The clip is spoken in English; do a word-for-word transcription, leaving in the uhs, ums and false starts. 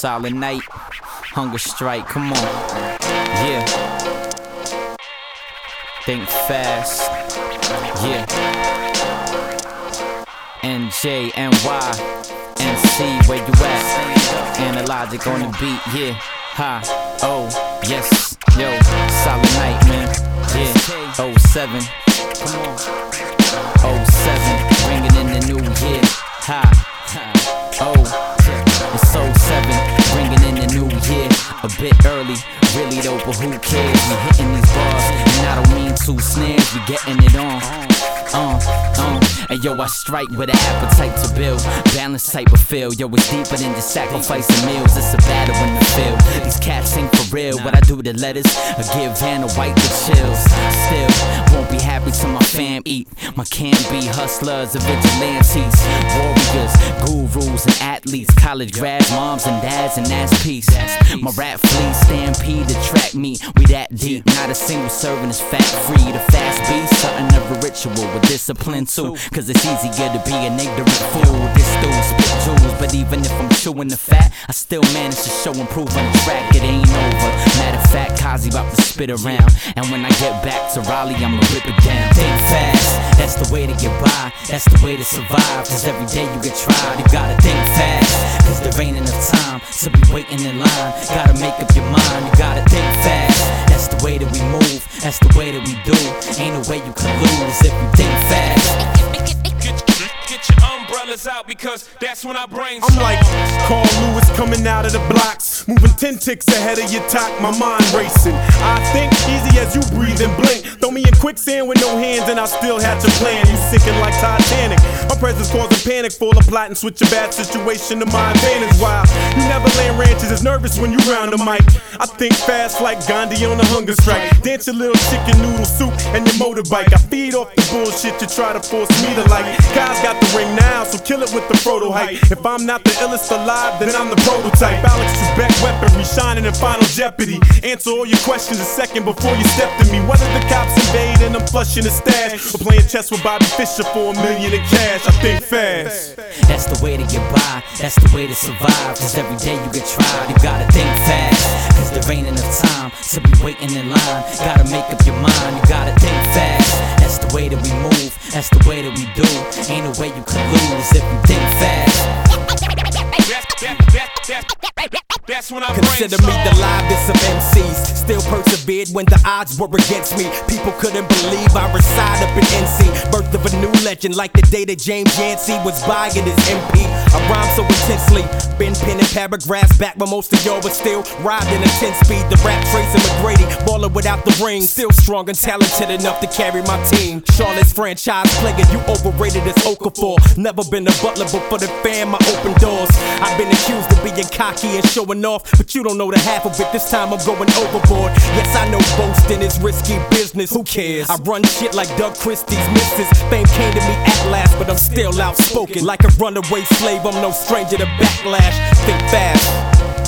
Silent Night, Hunger Strike, come on. Yeah. Think fast. Yeah. N J, N Y, N C, where you at? Analogic on the beat, yeah. Ha, oh, yes. Yo, Silent Night, man. Yeah. oh seven. Come on. oh seven, bringing in the new year. Ha, oh, it's oh seven, bringing in the new year. A bit early, really though, but who cares? We hitting these bars, and I don't mean two snares, we getting it on. Uh, uh, and yo, I strike with an appetite to build, balance type of feel. Yo, it's deeper than just sacrificing meals. It's a battle in the field. These cats ain't for real. What I do to letters, I give Vanna White the chills. Still, won't be happy till my fam eat. My can be hustlers and vigilantes, warriors, gurus and athletes, college grads, moms and dads, and that's peace. My rap fleet stampede to track me. We that deep, not a single serving is fat free. The fast beat, something of a ritual with discipline too, cause it's easier to be an ignorant fool. This dude spit jewels, but even if I'm chewing the fat, I still manage to show and prove on the track it ain't over. Matter of fact, Kazi about to spit around, and when I get back to Raleigh, I'ma rip it down. Think fast, that's the way to get by, that's the way to survive, cause every day you get tried, you gotta think fast, cause there ain't enough time to be waiting in line. Gotta make up your mind, you gotta think fast, that's the way that we move, that's the way that we do. Ain't no way you can lose if you think fast. Get your umbrellas out because that's when I brain I'm like Carl Lewis coming out of the blocks, moving ten ticks ahead of your talk, my mind racing. I think easy as you breathe and blink. Throw me in quicksand with no hands and I still hatch a plan. You sinking like Titanic. My presence causing panic, full of plot and switch a bad situation to my advantage. While you never land ranches is nervous when you round the mic. I think fast like Gandhi on a hunger strike. Dance your little chicken noodle soup and your motorbike. I feed off the bullshit you try to force me to like. Guys got the ring now, so kill it with the proto hype. If I'm not the illest alive, then I'm the prototype. Alex Trebek weaponry, shining in Final Jeopardy. Answer all your questions a second before you step to me. Whether the cops invade and I'm flushing the stash, or playing chess with Bobby Fischer for a million in cash, I think fast. That's the way to get by, that's the way to survive, cause every day you get tried, you gotta think fast, cause there ain't enough time to be waiting in line. Gotta make up your mind, you gotta think fast. That's the way that we move, that's the way that we do. Ain't no way you can lose if you think fast. That's when I consider me the livest of M Cs. Still persevered when the odds were against me. People couldn't believe I reside up in N C. Birth of a new legend, like the day that James Yancey was buying his M P. I rhyme so intensely, been penning paragraphs back when most of y'all was still riding a ten speed. The rap Tracy McGrady, baller without the ring, still strong and talented enough to carry my team. Charlotte's franchise player, you overrated as Okafor. Never been a butler, but for the fam I open doors. I've been accused of being cocky and showing off, but you don't know the half of it. This time I'm going overboard. Yes, I know boasting is risky business. Who cares? I run shit like Doug Christie's missus. Fame came to me at last, but I'm still outspoken. Like a runaway slave, I'm no stranger to backlash. Think fast.